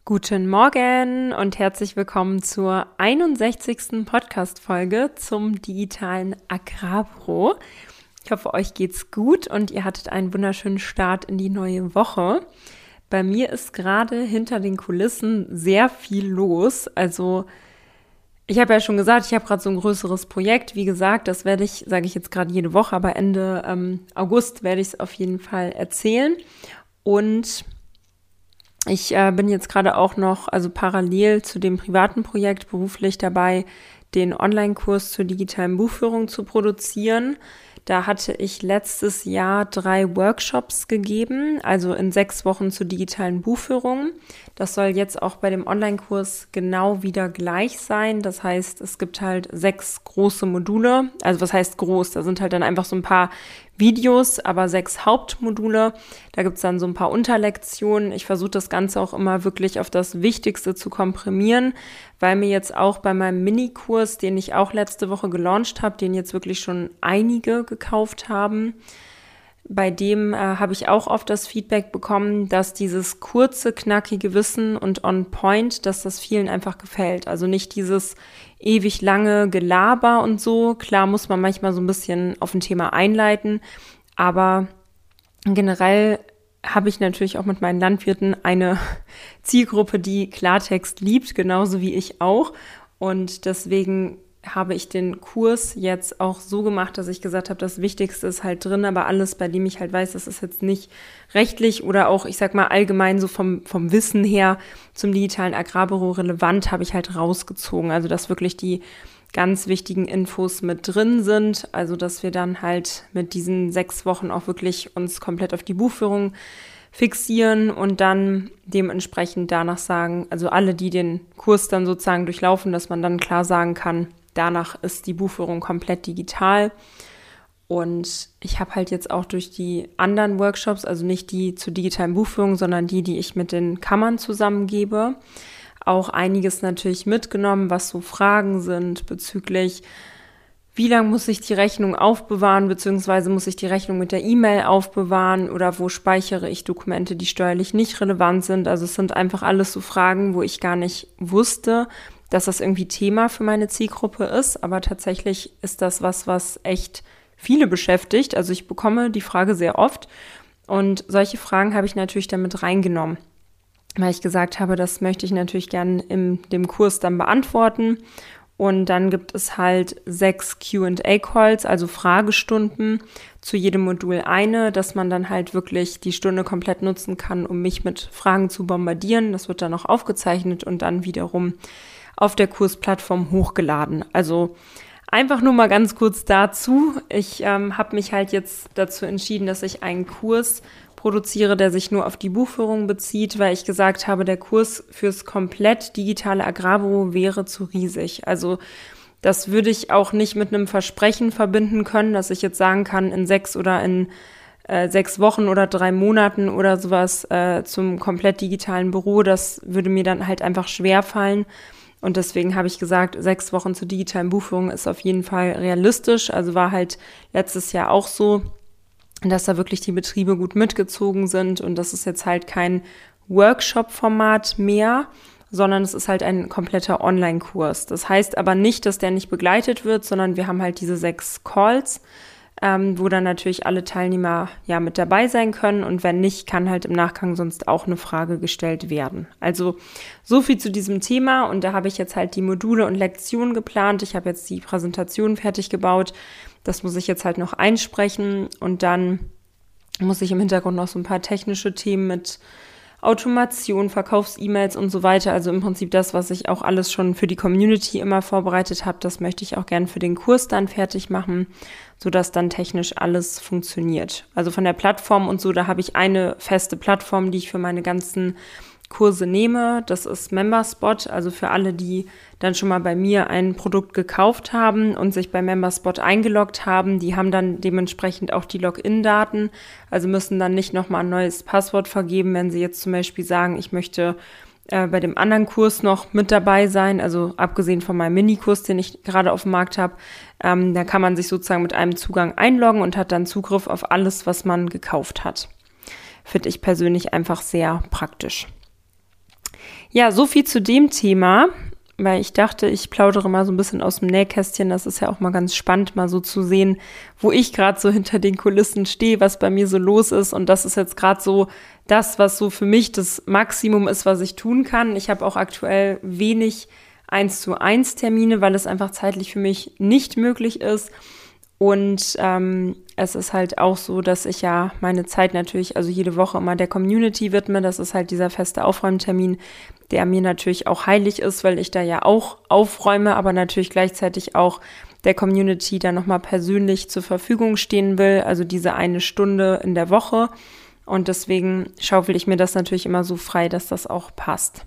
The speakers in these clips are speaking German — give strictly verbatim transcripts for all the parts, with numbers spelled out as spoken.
Guten Morgen und herzlich willkommen zur einundsechzigsten Podcast-Folge zum digitalen Agrarbüro. Ich hoffe, euch geht's gut und ihr hattet einen wunderschönen Start in die neue Woche. Bei mir ist gerade hinter den Kulissen sehr viel los. Also ich habe ja schon gesagt, ich habe gerade so ein größeres Projekt. Wie gesagt, das werde ich, sage ich jetzt gerade jede Woche, aber Ende ähm, August werde ich es auf jeden Fall erzählen. Und Ich äh, bin jetzt gerade auch noch, also parallel zu dem privaten Projekt beruflich dabei, den Online-Kurs zur digitalen Buchführung zu produzieren. Da hatte ich letztes Jahr drei Workshops gegeben, also in sechs Wochen zur digitalen Buchführung. Das soll jetzt auch bei dem Online-Kurs genau wieder gleich sein. Das heißt, es gibt halt sechs große Module. Also was heißt groß? Da sind halt dann einfach so ein paar Videos, aber sechs Hauptmodule. Da gibt's dann so ein paar Unterlektionen. Ich versuche das Ganze auch immer wirklich auf das Wichtigste zu komprimieren, weil mir jetzt auch bei meinem Minikurs, den ich auch letzte Woche gelauncht habe, den jetzt wirklich schon einige gekauft haben, bei dem äh, habe ich auch oft das Feedback bekommen, dass dieses kurze, knackige Wissen und on point, dass das vielen einfach gefällt. Also nicht dieses ewig lange Gelaber und so. Klar muss man manchmal so ein bisschen auf ein Thema einleiten, aber generell habe ich natürlich auch mit meinen Landwirten eine Zielgruppe, die Klartext liebt, genauso wie ich auch. Und deswegen habe ich den Kurs jetzt auch so gemacht, dass ich gesagt habe, das Wichtigste ist halt drin, aber alles, bei dem ich halt weiß, das ist jetzt nicht rechtlich oder auch, ich sag mal, allgemein so vom, vom Wissen her zum digitalen Agrarbüro relevant, habe ich halt rausgezogen. Also, dass wirklich die ganz wichtigen Infos mit drin sind. Also, dass wir dann halt mit diesen sechs Wochen auch wirklich uns komplett auf die Buchführung fixieren und dann dementsprechend danach sagen, also alle, die den Kurs dann sozusagen durchlaufen, dass man dann klar sagen kann, danach ist die Buchführung komplett digital. Und ich habe halt jetzt auch durch die anderen Workshops, also nicht die zur digitalen Buchführung, sondern die, die ich mit den Kammern zusammengebe, auch einiges natürlich mitgenommen, was so Fragen sind bezüglich, wie lange muss ich die Rechnung aufbewahren, beziehungsweise muss ich die Rechnung mit der E-Mail aufbewahren oder wo speichere ich Dokumente, die steuerlich nicht relevant sind. Also es sind einfach alles so Fragen, wo ich gar nicht wusste, dass das irgendwie Thema für meine Zielgruppe ist. Aber tatsächlich ist das was, was echt viele beschäftigt. Also ich bekomme die Frage sehr oft und solche Fragen habe ich natürlich damit reingenommen, weil ich gesagt habe, das möchte ich natürlich gerne in dem Kurs dann beantworten. Und dann gibt es halt sechs Q and A-Calls, also Fragestunden, zu jedem Modul eine, dass man dann halt wirklich die Stunde komplett nutzen kann, um mich mit Fragen zu bombardieren. Das wird dann auch aufgezeichnet und dann wiederum auf der Kursplattform hochgeladen. Also einfach nur mal ganz kurz dazu. Ich ähm, habe mich halt jetzt dazu entschieden, dass ich einen Kurs produziere, der sich nur auf die Buchführung bezieht, weil ich gesagt habe, der Kurs fürs komplett digitale Agrarbüro wäre zu riesig. Also das würde ich auch nicht mit einem Versprechen verbinden können, dass ich jetzt sagen kann, in sechs oder in äh, sechs Wochen oder drei Monaten oder sowas äh, zum komplett digitalen Büro. Das würde mir dann halt einfach schwerfallen. Und deswegen habe ich gesagt, sechs Wochen zur digitalen Buchführung ist auf jeden Fall realistisch. Also war halt letztes Jahr auch so, dass da wirklich die Betriebe gut mitgezogen sind. Und das ist jetzt halt kein Workshop-Format mehr, sondern es ist halt ein kompletter Online-Kurs. Das heißt aber nicht, dass der nicht begleitet wird, sondern wir haben halt diese sechs Calls, ähm, wo dann natürlich alle Teilnehmer ja mit dabei sein können. Und wenn nicht, kann halt im Nachgang sonst auch eine Frage gestellt werden. Also so viel zu diesem Thema. Und da habe ich jetzt halt die Module und Lektionen geplant. Ich habe jetzt die Präsentation fertig gebaut. Das muss ich jetzt halt noch einsprechen. Und dann muss ich im Hintergrund noch so ein paar technische Themen mit Automation, Verkaufs-E-Mails und so weiter. Also im Prinzip das, was ich auch alles schon für die Community immer vorbereitet habe, das möchte ich auch gern für den Kurs dann fertig machen, sodass dann technisch alles funktioniert. Also von der Plattform und so, da habe ich eine feste Plattform, die ich für meine ganzen Kurse nehme. Das ist MemberSpot, also für alle, die dann schon mal bei mir ein Produkt gekauft haben und sich bei MemberSpot eingeloggt haben, die haben dann dementsprechend auch die Login-Daten, also müssen dann nicht nochmal ein neues Passwort vergeben, wenn sie jetzt zum Beispiel sagen, ich möchte äh, bei dem anderen Kurs noch mit dabei sein, also abgesehen von meinem Minikurs, den ich gerade auf dem Markt habe, ähm, da kann man sich sozusagen mit einem Zugang einloggen und hat dann Zugriff auf alles, was man gekauft hat. Finde ich persönlich einfach sehr praktisch. Ja, so viel zu dem Thema, weil ich dachte, ich plaudere mal so ein bisschen aus dem Nähkästchen. Das ist ja auch mal ganz spannend, mal so zu sehen, wo ich gerade so hinter den Kulissen stehe, was bei mir so los ist. Und das ist jetzt gerade so das, was so für mich das Maximum ist, was ich tun kann. Ich habe auch aktuell wenig eins zu eins Termine, weil es einfach zeitlich für mich nicht möglich ist. Und ähm, es ist halt auch so, dass ich ja meine Zeit natürlich, also jede Woche immer der Community widme. Das ist halt dieser feste Aufräumtermin, der mir natürlich auch heilig ist, weil ich da ja auch aufräume, aber natürlich gleichzeitig auch der Community dann nochmal persönlich zur Verfügung stehen will. Also diese eine Stunde in der Woche. Und deswegen schaufel ich mir das natürlich immer so frei, dass das auch passt.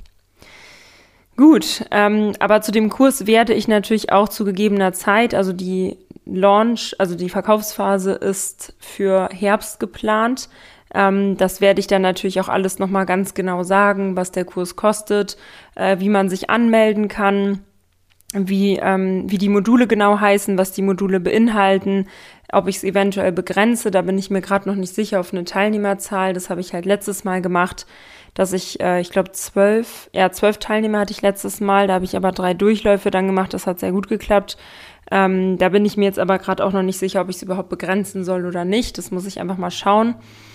Gut, ähm, aber zu dem Kurs werde ich natürlich auch zu gegebener Zeit, also die Launch, also die Verkaufsphase ist für Herbst geplant. Ähm, das werde ich dann natürlich auch alles nochmal ganz genau sagen, was der Kurs kostet, äh, wie man sich anmelden kann, wie, ähm, wie die Module genau heißen, was die Module beinhalten, ob ich es eventuell begrenze. Da bin ich mir gerade noch nicht sicher auf eine Teilnehmerzahl. Das habe ich halt letztes Mal gemacht, dass ich, äh, ich glaube, zwölf, ja, zwölf Teilnehmer hatte ich letztes Mal. Da habe ich aber drei Durchläufe dann gemacht. Das hat sehr gut geklappt. Ähm, da bin ich mir jetzt aber gerade auch noch nicht sicher, ob ich es überhaupt begrenzen soll oder nicht. Das muss ich einfach mal schauen.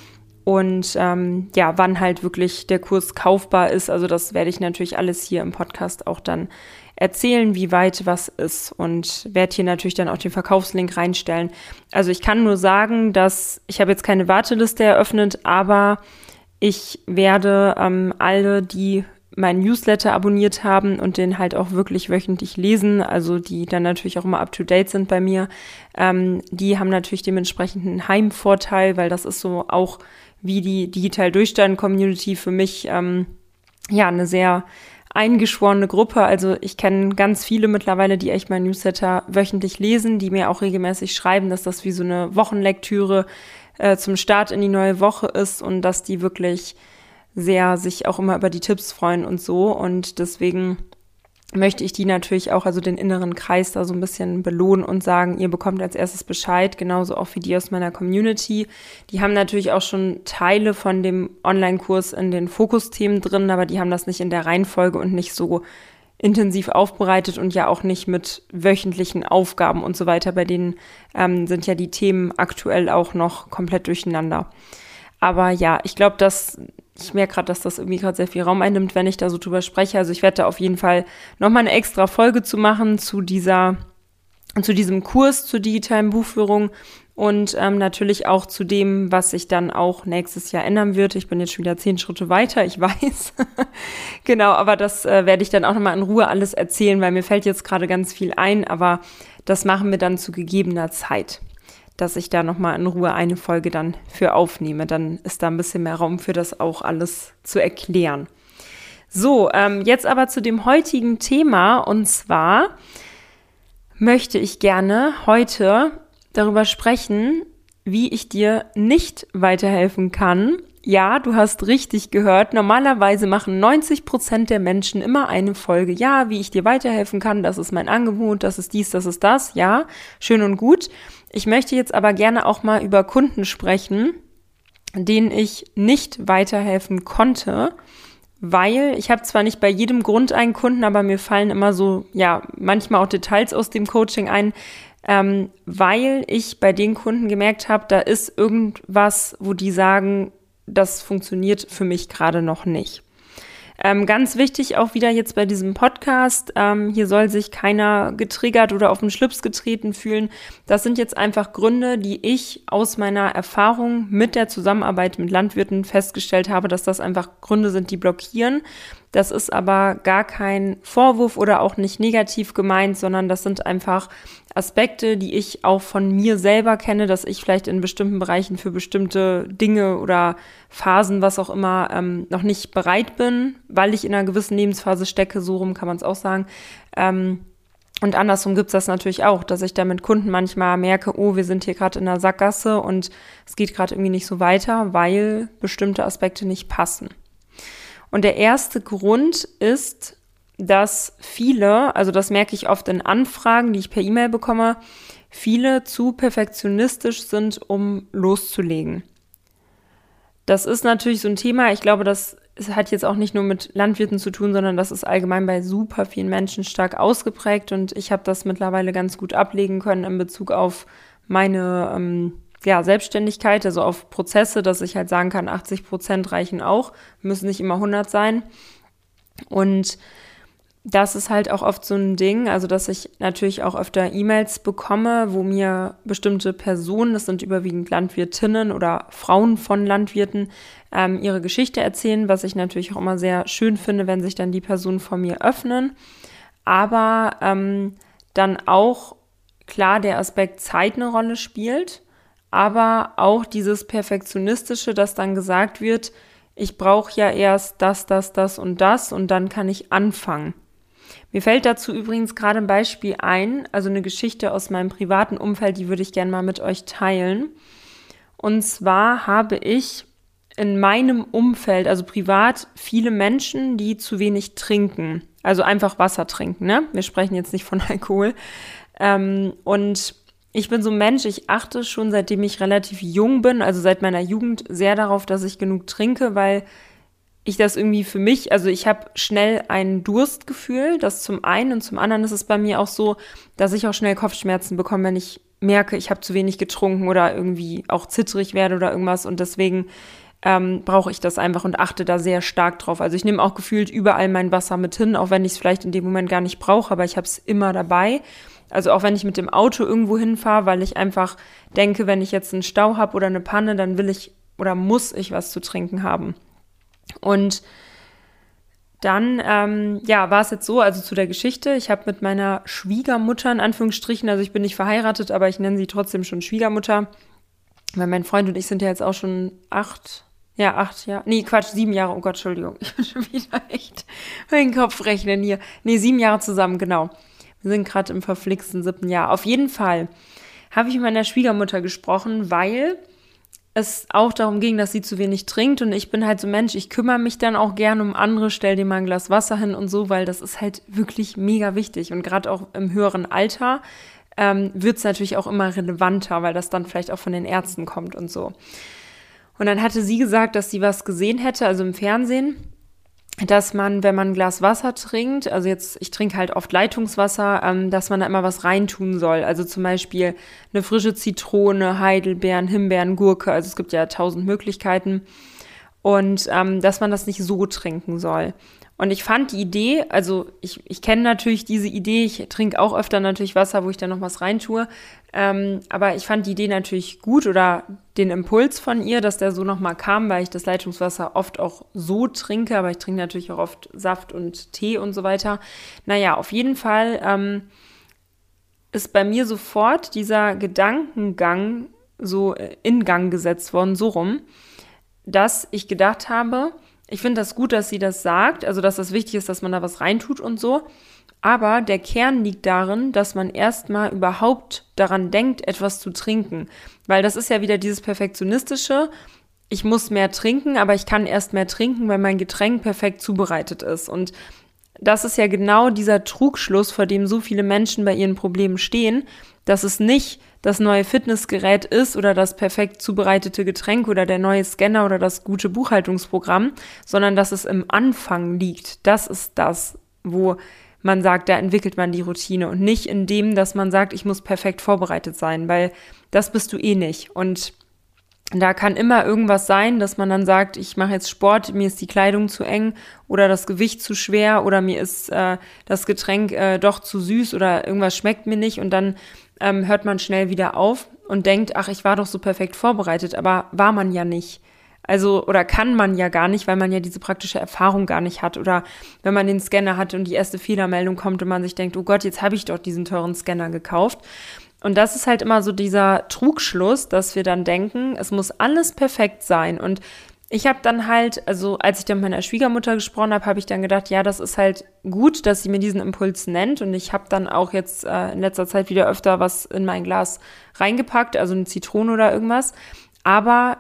Und ähm, ja, wann halt wirklich der Kurs kaufbar ist. Also das werde ich natürlich alles hier im Podcast auch dann erzählen, wie weit was ist. Und werde hier natürlich dann auch den Verkaufslink reinstellen. Also ich kann nur sagen, dass ich habe jetzt keine Warteliste eröffnet, aber ich werde ähm, alle, die meinen Newsletter abonniert haben und den halt auch wirklich wöchentlich lesen, also die dann natürlich auch immer up-to-date sind bei mir, ähm, die haben natürlich dementsprechend einen Heimvorteil, weil das ist so auch wie die Digital-Durchstand-Community für mich ähm, ja eine sehr eingeschworene Gruppe. Also ich kenne ganz viele mittlerweile, die echt meinen Newsletter wöchentlich lesen, die mir auch regelmäßig schreiben, dass das wie so eine Wochenlektüre äh, zum Start in die neue Woche ist und dass die wirklich sehr sich auch immer über die Tipps freuen und so. Und deswegen möchte ich die natürlich auch, also den inneren Kreis da so ein bisschen belohnen und sagen, ihr bekommt als erstes Bescheid, genauso auch wie die aus meiner Community. Die haben natürlich auch schon Teile von dem Online-Kurs in den Fokusthemen drin, aber die haben das nicht in der Reihenfolge und nicht so intensiv aufbereitet und ja auch nicht mit wöchentlichen Aufgaben und so weiter. Bei denen ähm, sind ja die Themen aktuell auch noch komplett durcheinander. Aber ja, ich glaube, dass ich merke gerade, dass das irgendwie gerade sehr viel Raum einnimmt, wenn ich da so drüber spreche. Also ich werde da auf jeden Fall nochmal eine extra Folge zu machen zu dieser, zu diesem Kurs zur digitalen Buchführung und ähm, natürlich auch zu dem, was sich dann auch nächstes Jahr ändern wird. Ich bin jetzt schon wieder zehn Schritte weiter, ich weiß. Genau, aber das äh, werde ich dann auch nochmal in Ruhe alles erzählen, weil mir fällt jetzt gerade ganz viel ein, aber das machen wir dann zu gegebener Zeit, dass ich da nochmal in Ruhe eine Folge dann für aufnehme. Dann ist da ein bisschen mehr Raum für das auch alles zu erklären. So, ähm, jetzt aber zu dem heutigen Thema. Und zwar möchte ich gerne heute darüber sprechen, wie ich dir nicht weiterhelfen kann. Ja, du hast richtig gehört. Normalerweise machen neunzig Prozent der Menschen immer eine Folge. Ja, wie ich dir weiterhelfen kann, das ist mein Angebot, das ist dies, das ist das. Ja, schön und gut. Ich möchte jetzt aber gerne auch mal über Kunden sprechen, denen ich nicht weiterhelfen konnte, weil ich habe zwar nicht bei jedem Grund einen Kunden, aber mir fallen immer so, ja, manchmal auch Details aus dem Coaching ein, ähm, weil ich bei den Kunden gemerkt habe, da ist irgendwas, wo die sagen, das funktioniert für mich gerade noch nicht. Ähm, ganz wichtig auch wieder jetzt bei diesem Podcast, ähm, hier soll sich keiner getriggert oder auf den Schlips getreten fühlen. Das sind jetzt einfach Gründe, die ich aus meiner Erfahrung mit der Zusammenarbeit mit Landwirten festgestellt habe, dass das einfach Gründe sind, die blockieren. Das ist aber gar kein Vorwurf oder auch nicht negativ gemeint, sondern das sind einfach Aspekte, die ich auch von mir selber kenne, dass ich vielleicht in bestimmten Bereichen für bestimmte Dinge oder Phasen, was auch immer, ähm, noch nicht bereit bin, weil ich in einer gewissen Lebensphase stecke, so rum kann man es auch sagen. Ähm, und andersrum gibt es das natürlich auch, dass ich da mit Kunden manchmal merke, oh, wir sind hier gerade in einer Sackgasse und es geht gerade irgendwie nicht so weiter, weil bestimmte Aspekte nicht passen. Und der erste Grund ist, dass viele, also das merke ich oft in Anfragen, die ich per E-Mail bekomme, viele zu perfektionistisch sind, um loszulegen. Das ist natürlich so ein Thema, ich glaube, das es hat jetzt auch nicht nur mit Landwirten zu tun, sondern das ist allgemein bei super vielen Menschen stark ausgeprägt und ich habe das mittlerweile ganz gut ablegen können in Bezug auf meine ähm, ja, Selbstständigkeit, also auf Prozesse, dass ich halt sagen kann, achtzig Prozent reichen auch, müssen nicht immer hundert sein. Und das ist halt auch oft so ein Ding, also dass ich natürlich auch öfter E-Mails bekomme, wo mir bestimmte Personen, das sind überwiegend Landwirtinnen oder Frauen von Landwirten, ähm, ihre Geschichte erzählen, was ich natürlich auch immer sehr schön finde, wenn sich dann die Personen vor mir öffnen. Aber ähm, dann auch klar der Aspekt Zeit eine Rolle spielt, aber auch dieses Perfektionistische, dass dann gesagt wird, ich brauche ja erst das, das, das und das und dann kann ich anfangen. Mir fällt dazu übrigens gerade ein Beispiel ein, also eine Geschichte aus meinem privaten Umfeld, die würde ich gerne mal mit euch teilen. Und zwar habe ich in meinem Umfeld, also privat, viele Menschen, die zu wenig trinken. Also einfach Wasser trinken, ne? Wir sprechen jetzt nicht von Alkohol. Ähm, und ich bin so ein Mensch, ich achte schon, seitdem ich relativ jung bin, also seit meiner Jugend, sehr darauf, dass ich genug trinke, weil ich das irgendwie für mich, also ich habe schnell ein Durstgefühl, das zum einen, und zum anderen ist es bei mir auch so, dass ich auch schnell Kopfschmerzen bekomme, wenn ich merke, ich habe zu wenig getrunken oder irgendwie auch zittrig werde oder irgendwas und deswegen ähm, brauche ich das einfach und achte da sehr stark drauf. Also ich nehme auch gefühlt überall mein Wasser mit hin, auch wenn ich es vielleicht in dem Moment gar nicht brauche, aber ich habe es immer dabei. Also auch wenn ich mit dem Auto irgendwo hinfahre, weil ich einfach denke, wenn ich jetzt einen Stau habe oder eine Panne, dann will ich oder muss ich was zu trinken haben. Und dann, ähm, ja, war es jetzt so, also zu der Geschichte, ich habe mit meiner Schwiegermutter, in Anführungsstrichen, also ich bin nicht verheiratet, aber ich nenne sie trotzdem schon Schwiegermutter, weil mein Freund und ich sind ja jetzt auch schon acht, ja, acht Jahre, nee, Quatsch, sieben Jahre, oh Gott, Entschuldigung, ich bin schon wieder echt meinen Kopf rechnen hier. Nee, sieben Jahre zusammen, genau. Wir sind gerade im verflixten siebten Jahr. Auf jeden Fall habe ich mit meiner Schwiegermutter gesprochen, weil es auch darum ging, dass sie zu wenig trinkt und ich bin halt so Mensch, ich kümmere mich dann auch gerne um andere, stell dir mal ein Glas Wasser hin und so, weil das ist halt wirklich mega wichtig und gerade auch im höheren Alter ähm, wird es natürlich auch immer relevanter, weil das dann vielleicht auch von den Ärzten kommt und so. Und dann hatte sie gesagt, dass sie was gesehen hätte, also im Fernsehen, dass man, wenn man ein Glas Wasser trinkt, also jetzt, ich trinke halt oft Leitungswasser, ähm, dass man da immer was reintun soll. Also zum Beispiel eine frische Zitrone, Heidelbeeren, Himbeeren, Gurke, also es gibt ja tausend Möglichkeiten. Und ähm, dass man das nicht so trinken soll. Und ich fand die Idee, also ich, ich kenne natürlich diese Idee, ich trinke auch öfter natürlich Wasser, wo ich dann noch was reintue, ähm, aber ich fand die Idee natürlich gut oder den Impuls von ihr, dass der so nochmal kam, weil ich das Leitungswasser oft auch so trinke, aber ich trinke natürlich auch oft Saft und Tee und so weiter. Naja, auf jeden Fall ähm, ist bei mir sofort dieser Gedankengang so in Gang gesetzt worden, so rum, dass ich gedacht habe, ich finde das gut, dass sie das sagt, also dass das wichtig ist, dass man da was reintut und so. Aber der Kern liegt darin, dass man erstmal überhaupt daran denkt, etwas zu trinken. Weil das ist ja wieder dieses Perfektionistische. Ich muss mehr trinken, aber ich kann erst mehr trinken, weil mein Getränk perfekt zubereitet ist. Und das ist ja genau dieser Trugschluss, vor dem so viele Menschen bei ihren Problemen stehen, dass es nicht das neue Fitnessgerät ist oder das perfekt zubereitete Getränk oder der neue Scanner oder das gute Buchhaltungsprogramm, sondern dass es im Anfang liegt. Das ist das, wo man sagt, da entwickelt man die Routine und nicht in dem, dass man sagt, ich muss perfekt vorbereitet sein, weil das bist du eh nicht. Und da kann immer irgendwas sein, dass man dann sagt, ich mache jetzt Sport, mir ist die Kleidung zu eng oder das Gewicht zu schwer oder mir ist äh, das Getränk äh, doch zu süß oder irgendwas schmeckt mir nicht und dann ähm, hört man schnell wieder auf und denkt, ach, ich war doch so perfekt vorbereitet, aber war man ja nicht. Also, oder kann man ja gar nicht, weil man ja diese praktische Erfahrung gar nicht hat. Oder wenn man den Scanner hat und die erste Fehlermeldung kommt und man sich denkt, oh Gott, jetzt habe ich doch diesen teuren Scanner gekauft. Und das ist halt immer so dieser Trugschluss, dass wir dann denken, es muss alles perfekt sein. Und ich habe dann halt, also als ich dann mit meiner Schwiegermutter gesprochen habe, habe ich dann gedacht, ja, das ist halt gut, dass sie mir diesen Impuls nennt. Und ich habe dann auch jetzt äh, in letzter Zeit wieder öfter was in mein Glas reingepackt, also eine Zitrone oder irgendwas. Aber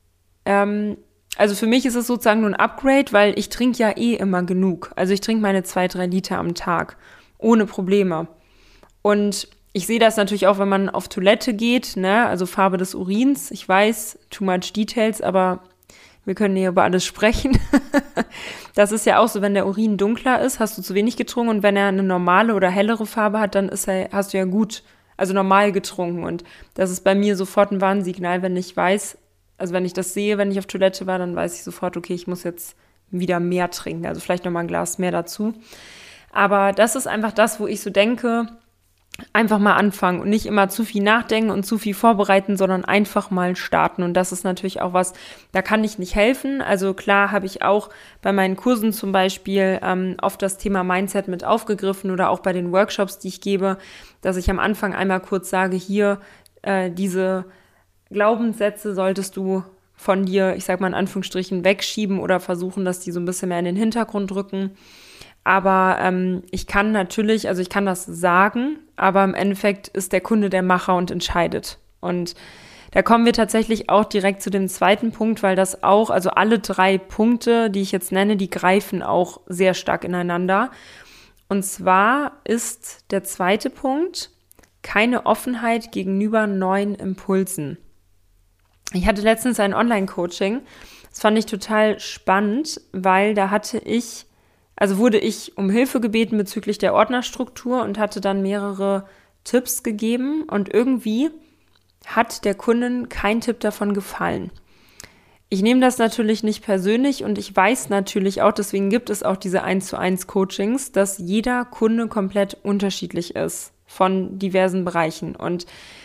ähm, also für mich ist es sozusagen nur ein Upgrade, weil ich trinke ja eh immer genug. Also ich trinke meine zwei, drei Liter am Tag, ohne Probleme. Und ich sehe das natürlich auch, wenn man auf Toilette geht, ne, also Farbe des Urins. Ich weiß, too much details, aber wir können hier über alles sprechen. Das ist ja auch so, wenn der Urin dunkler ist, hast du zu wenig getrunken und wenn er eine normale oder hellere Farbe hat, dann ist er, hast du ja gut, also normal getrunken und das ist bei mir sofort ein Warnsignal, wenn ich weiß, also wenn ich das sehe, wenn ich auf Toilette war, dann weiß ich sofort, okay, ich muss jetzt wieder mehr trinken, also vielleicht nochmal ein Glas mehr dazu. Aber das ist einfach das, wo ich so denke, einfach mal anfangen und nicht immer zu viel nachdenken und zu viel vorbereiten, sondern einfach mal starten. Und das ist natürlich auch was, da kann ich nicht helfen. Also klar habe ich auch bei meinen Kursen zum Beispiel ähm, oft das Thema Mindset mit aufgegriffen oder auch bei den Workshops, die ich gebe, dass ich am Anfang einmal kurz sage, hier, äh, diese Glaubenssätze solltest du von dir, ich sag mal in Anführungsstrichen, wegschieben oder versuchen, dass die so ein bisschen mehr in den Hintergrund rücken. Aber ähm, ich kann natürlich, also ich kann das sagen, aber im Endeffekt ist der Kunde der Macher und entscheidet. Und da kommen wir tatsächlich auch direkt zu dem zweiten Punkt, weil das auch, also alle drei Punkte, die ich jetzt nenne, die greifen auch sehr stark ineinander. Und zwar ist der zweite Punkt keine Offenheit gegenüber neuen Impulsen. Ich hatte letztens ein Online-Coaching, das fand ich total spannend, weil da hatte ich Also wurde ich um Hilfe gebeten bezüglich der Ordnerstruktur und hatte dann mehrere Tipps gegeben und irgendwie hat der Kundin kein Tipp davon gefallen. Ich nehme das natürlich nicht persönlich und ich weiß natürlich auch, deswegen gibt es auch diese eins zu eins Coachings, dass jeder Kunde komplett unterschiedlich ist von diversen Bereichen und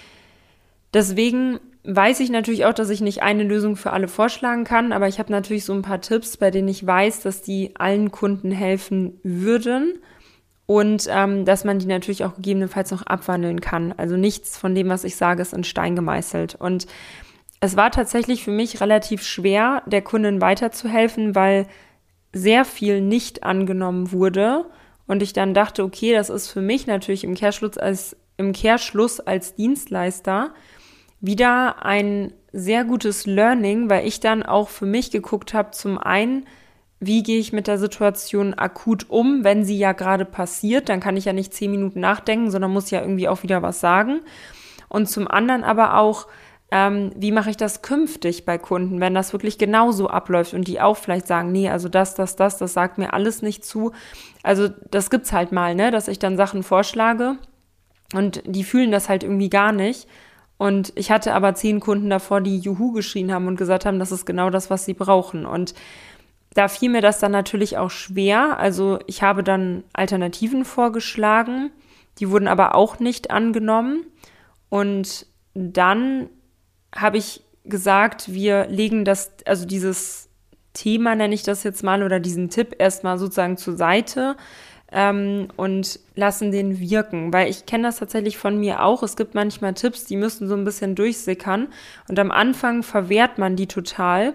deswegen weiß ich natürlich auch, dass ich nicht eine Lösung für alle vorschlagen kann, aber ich habe natürlich so ein paar Tipps, bei denen ich weiß, dass die allen Kunden helfen würden und ähm, dass man die natürlich auch gegebenenfalls noch abwandeln kann. Also nichts von dem, was ich sage, ist in Stein gemeißelt. Und es war tatsächlich für mich relativ schwer, der Kundin weiterzuhelfen, weil sehr viel nicht angenommen wurde und ich dann dachte, okay, das ist für mich natürlich im Kehrschluss als, im Kehrschluss als Dienstleister wieder ein sehr gutes Learning, weil ich dann auch für mich geguckt habe, zum einen, wie gehe ich mit der Situation akut um, wenn sie ja gerade passiert, dann kann ich ja nicht zehn Minuten nachdenken, sondern muss ja irgendwie auch wieder was sagen. Und zum anderen aber auch, ähm, wie mache ich das künftig bei Kunden, wenn das wirklich genauso abläuft und die auch vielleicht sagen, nee, also das, das, das, das sagt mir alles nicht zu. Also das gibt's halt mal, ne, dass ich dann Sachen vorschlage und die fühlen das halt irgendwie gar nicht. Und ich hatte aber zehn Kunden davor, die Juhu geschrien haben und gesagt haben, das ist genau das, was sie brauchen. Und da fiel mir das dann natürlich auch schwer. Also ich habe dann Alternativen vorgeschlagen, die wurden aber auch nicht angenommen. Und dann habe ich gesagt, wir legen das, also dieses Thema nenne ich das jetzt mal oder diesen Tipp erstmal sozusagen zur Seite. Ähm, und lassen den wirken, weil ich kenne das tatsächlich von mir auch. Es gibt manchmal Tipps, die müssen so ein bisschen durchsickern und am Anfang verwehrt man die total,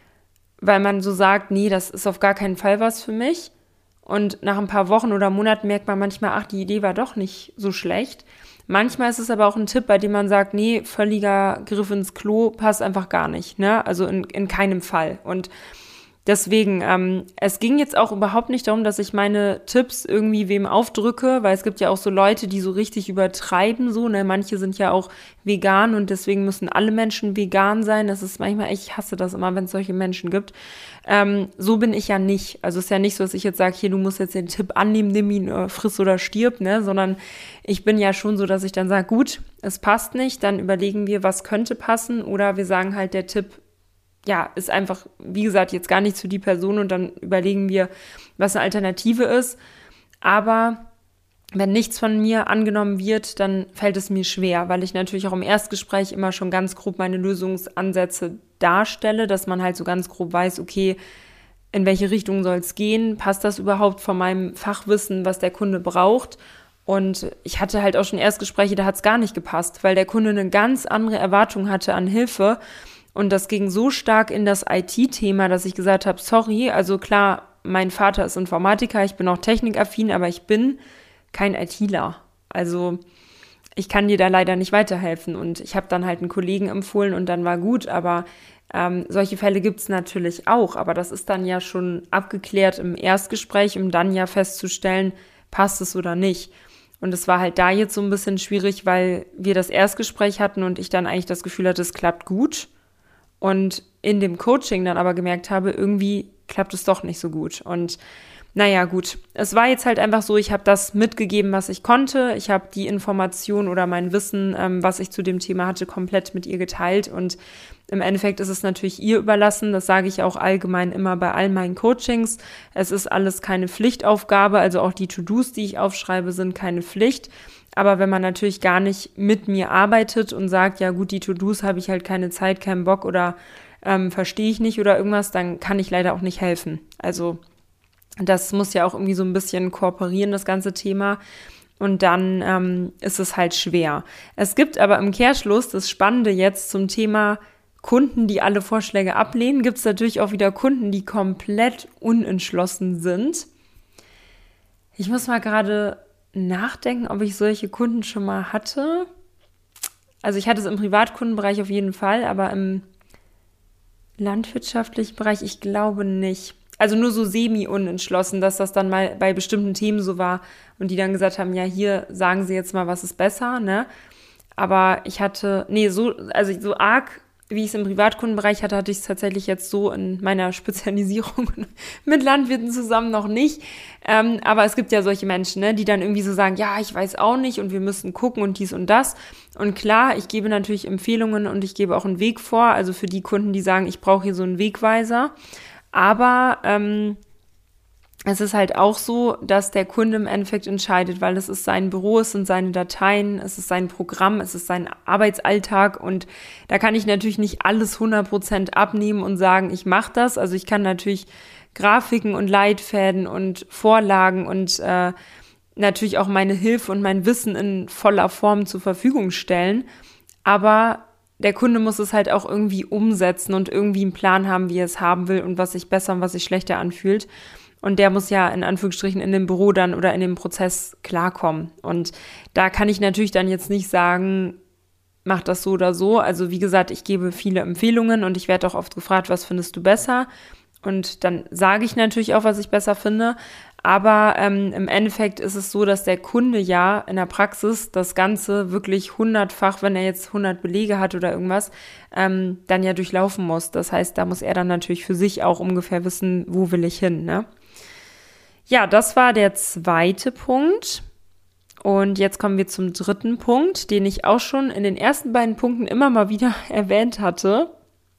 weil man so sagt, nee, das ist auf gar keinen Fall was für mich und nach ein paar Wochen oder Monaten merkt man manchmal, ach, die Idee war doch nicht so schlecht. Manchmal ist es aber auch ein Tipp, bei dem man sagt, nee, völliger Griff ins Klo, passt einfach gar nicht, ne? Also in, in keinem Fall und deswegen, ähm, es ging jetzt auch überhaupt nicht darum, dass ich meine Tipps irgendwie wem aufdrücke, weil es gibt ja auch so Leute, die so richtig übertreiben, so, ne, manche sind ja auch vegan und deswegen müssen alle Menschen vegan sein. Das ist manchmal echt, ich hasse das immer, wenn es solche Menschen gibt. Ähm, so bin ich ja nicht. Also es ist ja nicht so, dass ich jetzt sage, hier, du musst jetzt den Tipp annehmen, nimm ihn, äh, friss oder stirb, ne, sondern ich bin ja schon so, dass ich dann sage, gut, es passt nicht, dann überlegen wir, was könnte passen oder wir sagen halt, der Tipp ja, ist einfach, wie gesagt, jetzt gar nicht für die Person und dann überlegen wir, was eine Alternative ist. Aber wenn nichts von mir angenommen wird, dann fällt es mir schwer, weil ich natürlich auch im Erstgespräch immer schon ganz grob meine Lösungsansätze darstelle, dass man halt so ganz grob weiß, okay, in welche Richtung soll es gehen? Passt das überhaupt von meinem Fachwissen, was der Kunde braucht? Und ich hatte halt auch schon Erstgespräche, da hat es gar nicht gepasst, weil der Kunde eine ganz andere Erwartung hatte an Hilfe. Und das ging so stark in das I T-Thema, dass ich gesagt habe, sorry, also klar, mein Vater ist Informatiker, ich bin auch technikaffin, aber ich bin kein ITler. Also ich kann dir da leider nicht weiterhelfen. Und ich habe dann halt einen Kollegen empfohlen und dann war gut. Aber ähm, solche Fälle gibt es natürlich auch. Aber das ist dann ja schon abgeklärt im Erstgespräch, um dann ja festzustellen, passt es oder nicht. Und es war halt da jetzt so ein bisschen schwierig, weil wir das Erstgespräch hatten und ich dann eigentlich das Gefühl hatte, es klappt gut. Und in dem Coaching dann aber gemerkt habe, irgendwie klappt es doch nicht so gut. Und naja, gut, es war jetzt halt einfach so, ich habe das mitgegeben, was ich konnte. Ich habe die Information oder mein Wissen, ähm, was ich zu dem Thema hatte, komplett mit ihr geteilt. Und im Endeffekt ist es natürlich ihr überlassen. Das sage ich auch allgemein immer bei all meinen Coachings. Es ist alles keine Pflichtaufgabe, also auch die To-Dos, die ich aufschreibe, sind keine Pflicht. Aber wenn man natürlich gar nicht mit mir arbeitet und sagt, ja gut, die To-Dos habe ich halt keine Zeit, keinen Bock oder ähm, verstehe ich nicht oder irgendwas, dann kann ich leider auch nicht helfen. Also das muss ja auch irgendwie so ein bisschen kooperieren, das ganze Thema. Und dann ähm, ist es halt schwer. Es gibt aber im Kehrschluss das Spannende jetzt zum Thema Kunden, die alle Vorschläge ablehnen. Gibt es natürlich auch wieder Kunden, die komplett unentschlossen sind. Ich muss mal gerade nachdenken, ob ich solche Kunden schon mal hatte. Also ich hatte es im Privatkundenbereich auf jeden Fall, aber im landwirtschaftlichen Bereich, ich glaube nicht. Also nur so semi-unentschlossen, dass das dann mal bei bestimmten Themen so war und die dann gesagt haben, ja, hier sagen Sie jetzt mal, was ist besser, ne? Aber ich hatte, nee, so, also so arg, wie ich es im Privatkundenbereich hatte, hatte ich es tatsächlich jetzt so in meiner Spezialisierung mit Landwirten zusammen noch nicht. Ähm, aber es gibt ja solche Menschen, ne, die dann irgendwie so sagen, ja, ich weiß auch nicht und wir müssen gucken und dies und das. Und klar, ich gebe natürlich Empfehlungen und ich gebe auch einen Weg vor, also für die Kunden, die sagen, ich brauche hier so einen Wegweiser. Aber ähm, es ist halt auch so, dass der Kunde im Endeffekt entscheidet, weil es ist sein Büro, es sind seine Dateien, es ist sein Programm, es ist sein Arbeitsalltag und da kann ich natürlich nicht alles hundert Prozent abnehmen und sagen, ich mache das. Also ich kann natürlich Grafiken und Leitfäden und Vorlagen und äh, natürlich auch meine Hilfe und mein Wissen in voller Form zur Verfügung stellen, aber der Kunde muss es halt auch irgendwie umsetzen und irgendwie einen Plan haben, wie er es haben will und was sich besser und was sich schlechter anfühlt. Und der muss ja in Anführungsstrichen in dem Büro dann oder in dem Prozess klarkommen. Und da kann ich natürlich dann jetzt nicht sagen, mach das so oder so. Also wie gesagt, ich gebe viele Empfehlungen und ich werde auch oft gefragt, was findest du besser? Und dann sage ich natürlich auch, was ich besser finde. Aber ähm, im Endeffekt ist es so, dass der Kunde ja in der Praxis das Ganze wirklich hundertfach, wenn er jetzt hundert Belege hat oder irgendwas, ähm, dann ja durchlaufen muss. Das heißt, da muss er dann natürlich für sich auch ungefähr wissen, wo will ich hin, ne? Ja, das war der zweite Punkt. Und jetzt kommen wir zum dritten Punkt, den ich auch schon in den ersten beiden Punkten immer mal wieder erwähnt hatte.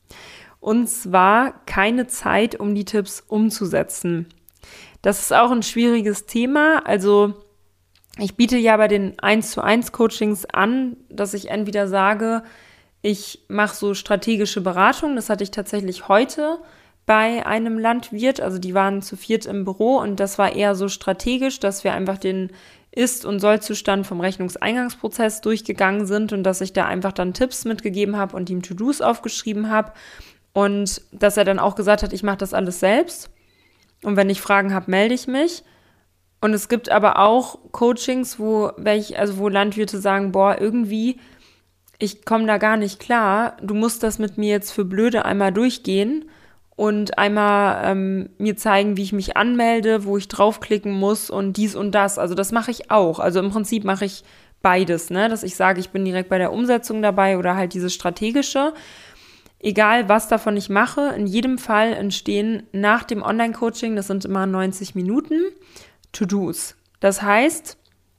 Und zwar keine Zeit, um die Tipps umzusetzen. Das ist auch ein schwieriges Thema. Also ich biete ja bei den eins zu eins Coachings an, dass ich entweder sage, ich mache so strategische Beratung. Das hatte ich tatsächlich heute bei einem Landwirt. Also die waren zu viert im Büro und das war eher so strategisch, dass wir einfach den Ist- und Soll-Zustand vom Rechnungseingangsprozess durchgegangen sind und dass ich da einfach dann Tipps mitgegeben habe und ihm To-Dos aufgeschrieben habe. Und dass er dann auch gesagt hat, ich mache das alles selbst. Und wenn ich Fragen habe, melde ich mich. Und es gibt aber auch Coachings, wo welch, also wo Landwirte sagen, boah, irgendwie, ich komme da gar nicht klar. Du musst das mit mir jetzt für blöde einmal durchgehen und einmal ähm, mir zeigen, wie ich mich anmelde, wo ich draufklicken muss und dies und das. Also das mache ich auch. Also im Prinzip mache ich beides, ne? Dass ich sage, ich bin direkt bei der Umsetzung dabei oder halt dieses strategische. Egal, was davon ich mache, in jedem Fall entstehen nach dem Online-Coaching, das sind immer neunzig Minuten, To-Dos. Das heißt,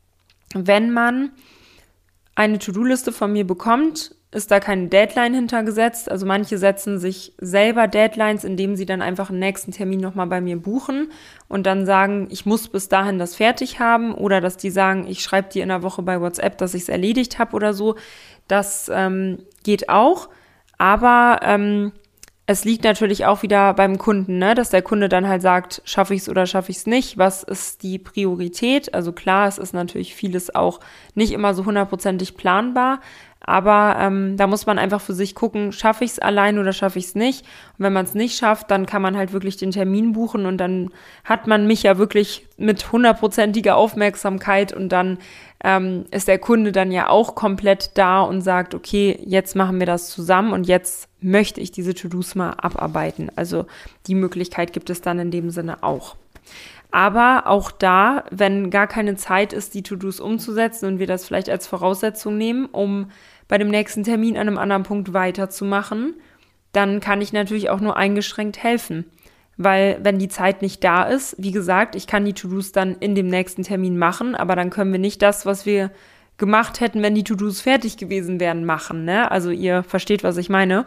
wenn man eine To-Do-Liste von mir bekommt, ist da keine Deadline hintergesetzt. Also manche setzen sich selber Deadlines, indem sie dann einfach einen nächsten Termin nochmal bei mir buchen und dann sagen, ich muss bis dahin das fertig haben oder dass die sagen, ich schreibe dir in der Woche bei WhatsApp, dass ich es erledigt habe oder so. Das ähm, geht auch. Aber ähm, es liegt natürlich auch wieder beim Kunden, ne? Dass der Kunde dann halt sagt, schaffe ich es oder schaffe ich es nicht? Was ist die Priorität? Also klar, es ist natürlich vieles auch nicht immer so hundertprozentig planbar, aber ähm, da muss man einfach für sich gucken, schaffe ich es allein oder schaffe ich es nicht? Und wenn man es nicht schafft, dann kann man halt wirklich den Termin buchen und dann hat man mich ja wirklich mit hundertprozentiger Aufmerksamkeit und dann ähm, ist der Kunde dann ja auch komplett da und sagt, okay, jetzt machen wir das zusammen und jetzt möchte ich diese To-Dos mal abarbeiten. Also die Möglichkeit gibt es dann in dem Sinne auch. Aber auch da, wenn gar keine Zeit ist, die To-Dos umzusetzen und wir das vielleicht als Voraussetzung nehmen, um bei dem nächsten Termin an einem anderen Punkt weiterzumachen, dann kann ich natürlich auch nur eingeschränkt helfen. Weil wenn die Zeit nicht da ist, wie gesagt, ich kann die To-Dos dann in dem nächsten Termin machen, aber dann können wir nicht das, was wir gemacht hätten, wenn die To-Dos fertig gewesen wären, machen, ne? Also ihr versteht, was ich meine.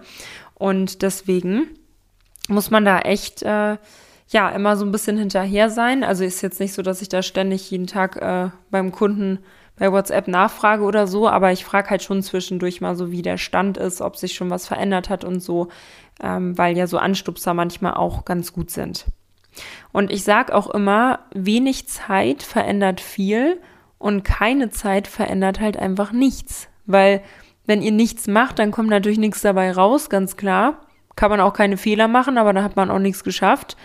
Und deswegen muss man da echt, äh, ja, immer so ein bisschen hinterher sein. Also ist jetzt nicht so, dass ich da ständig jeden Tag äh, beim Kunden bei WhatsApp nachfrage oder so, aber ich frage halt schon zwischendurch mal so, wie der Stand ist, ob sich schon was verändert hat und so, ähm, weil ja so Anstupser manchmal auch ganz gut sind. Und ich sage auch immer, wenig Zeit verändert viel und keine Zeit verändert halt einfach nichts, weil wenn ihr nichts macht, dann kommt natürlich nichts dabei raus, ganz klar. Kann man auch keine Fehler machen, aber dann hat man auch nichts geschafft.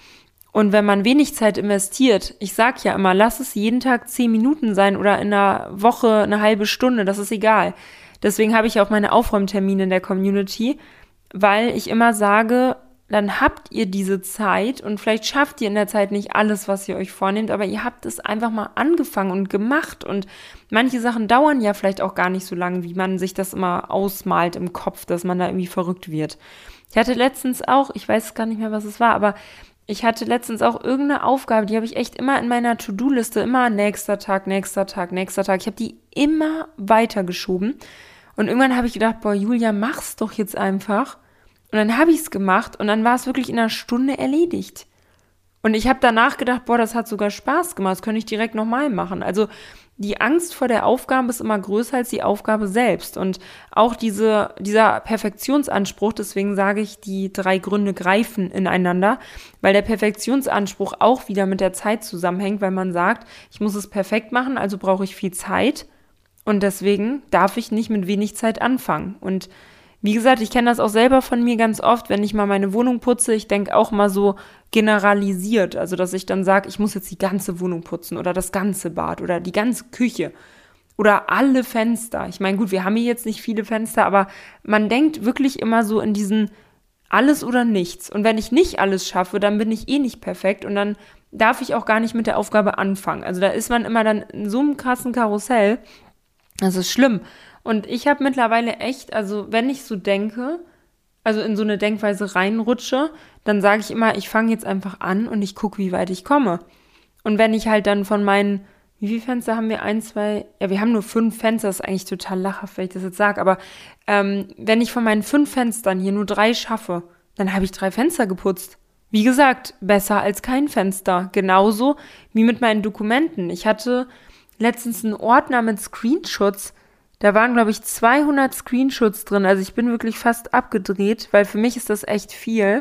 Und wenn man wenig Zeit investiert, ich sag ja immer, lass es jeden Tag zehn Minuten sein oder in einer Woche eine halbe Stunde, das ist egal. Deswegen habe ich auch meine Aufräumtermine in der Community, weil ich immer sage, dann habt ihr diese Zeit und vielleicht schafft ihr in der Zeit nicht alles, was ihr euch vornehmt, aber ihr habt es einfach mal angefangen und gemacht und manche Sachen dauern ja vielleicht auch gar nicht so lange, wie man sich das immer ausmalt im Kopf, dass man da irgendwie verrückt wird. Ich hatte letztens auch, ich weiß gar nicht mehr, was es war, aber ich hatte letztens auch irgendeine Aufgabe, die habe ich echt immer in meiner To-Do-Liste, immer nächster Tag, nächster Tag, nächster Tag. Ich habe die immer weitergeschoben. Und irgendwann habe ich gedacht, boah, Julia, mach's doch jetzt einfach. Und dann habe ich es gemacht und dann war es wirklich in einer Stunde erledigt. Und ich habe danach gedacht, boah, das hat sogar Spaß gemacht, das könnte ich direkt nochmal machen. Also die Angst vor der Aufgabe ist immer größer als die Aufgabe selbst. Und auch diese, dieser Perfektionsanspruch, deswegen sage ich, die drei Gründe greifen ineinander, weil der Perfektionsanspruch auch wieder mit der Zeit zusammenhängt, weil man sagt, ich muss es perfekt machen, also brauche ich viel Zeit. Und deswegen darf ich nicht mit wenig Zeit anfangen. Und wie gesagt, ich kenne das auch selber von mir ganz oft, wenn ich mal meine Wohnung putze, ich denke auch mal so generalisiert, also dass ich dann sage, ich muss jetzt die ganze Wohnung putzen oder das ganze Bad oder die ganze Küche oder alle Fenster. Ich meine, gut, wir haben hier jetzt nicht viele Fenster, aber man denkt wirklich immer so in diesen alles oder nichts. Und wenn ich nicht alles schaffe, dann bin ich eh nicht perfekt und dann darf ich auch gar nicht mit der Aufgabe anfangen. Also da ist man immer dann in so einem krassen Karussell. Das ist schlimm. Und ich habe mittlerweile echt, also wenn ich so denke, also in so eine Denkweise reinrutsche, dann sage ich immer, ich fange jetzt einfach an und ich gucke, wie weit ich komme. Und wenn ich halt dann von meinen, wie viele Fenster haben wir? Ein, zwei, ja, wir haben nur fünf Fenster, das ist eigentlich total lachhaft, wenn ich das jetzt sage, aber ähm, wenn ich von meinen fünf Fenstern hier nur drei schaffe, dann habe ich drei Fenster geputzt. Wie gesagt, besser als kein Fenster. Genauso wie mit meinen Dokumenten. Ich hatte letztens einen Ordner mit Screenshots. Da waren, glaube ich, zweihundert Screenshots drin. Also ich bin wirklich fast abgedreht, weil für mich ist das echt viel.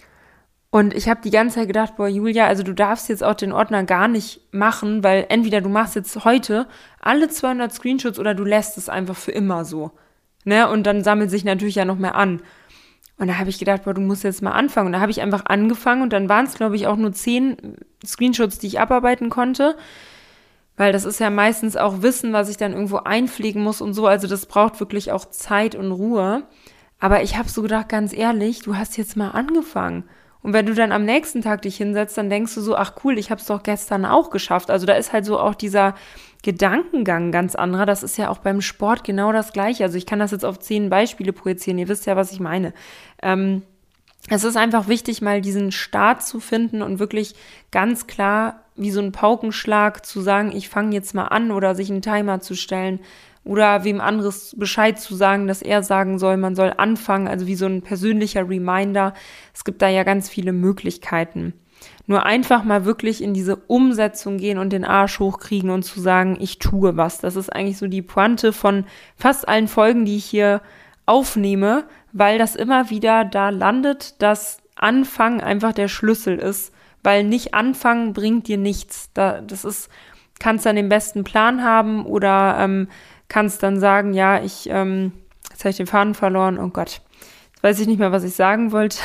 Und ich habe die ganze Zeit gedacht, boah, Julia, also du darfst jetzt auch den Ordner gar nicht machen, weil entweder du machst jetzt heute alle zweihundert Screenshots oder du lässt es einfach für immer so. Ne? Und dann sammelt sich natürlich ja noch mehr an. Und da habe ich gedacht, boah, du musst jetzt mal anfangen. Und da habe ich einfach angefangen und dann waren es, glaube ich, auch nur zehn Screenshots, die ich abarbeiten konnte. Weil das ist ja meistens auch Wissen, was ich dann irgendwo einpflegen muss und so. Also das braucht wirklich auch Zeit und Ruhe. Aber ich habe so gedacht, ganz ehrlich, du hast jetzt mal angefangen. Und wenn du dann am nächsten Tag dich hinsetzt, dann denkst du so, ach cool, ich habe es doch gestern auch geschafft. Also da ist halt so auch dieser Gedankengang ganz anderer. Das ist ja auch beim Sport genau das Gleiche. Also ich kann das jetzt auf zehn Beispiele projizieren. Ihr wisst ja, was ich meine. Ähm, es ist einfach wichtig, mal diesen Start zu finden und wirklich ganz klar wie so ein Paukenschlag zu sagen, ich fange jetzt mal an oder sich einen Timer zu stellen oder wem anderes Bescheid zu sagen, dass er sagen soll, man soll anfangen, also wie so ein persönlicher Reminder. Es gibt da ja ganz viele Möglichkeiten. Nur einfach mal wirklich in diese Umsetzung gehen und den Arsch hochkriegen und zu sagen, ich tue was. Das ist eigentlich so die Pointe von fast allen Folgen, die ich hier aufnehme, weil das immer wieder da landet, dass Anfangen einfach der Schlüssel ist. Weil nicht anfangen bringt dir nichts. Da, das ist, kannst dann den besten Plan haben oder ähm, kannst dann sagen, ja, ich, ähm, jetzt habe ich den Faden verloren, oh Gott, jetzt weiß ich nicht mehr, was ich sagen wollte.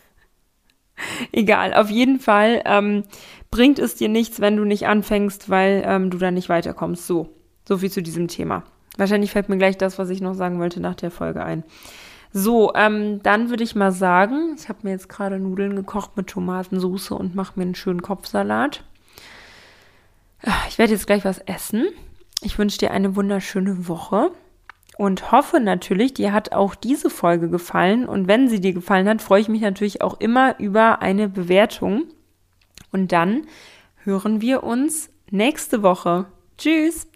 Egal, auf jeden Fall ähm, bringt es dir nichts, wenn du nicht anfängst, weil ähm, du dann nicht weiterkommst. So, so viel zu diesem Thema. Wahrscheinlich fällt mir gleich das, was ich noch sagen wollte, nach der Folge ein. So, ähm, dann würde ich mal sagen, ich habe mir jetzt gerade Nudeln gekocht mit Tomatensauce und mache mir einen schönen Kopfsalat. Ich werde jetzt gleich was essen. Ich wünsche dir eine wunderschöne Woche und hoffe natürlich, dir hat auch diese Folge gefallen. Und wenn sie dir gefallen hat, freue ich mich natürlich auch immer über eine Bewertung. Und dann hören wir uns nächste Woche. Tschüss!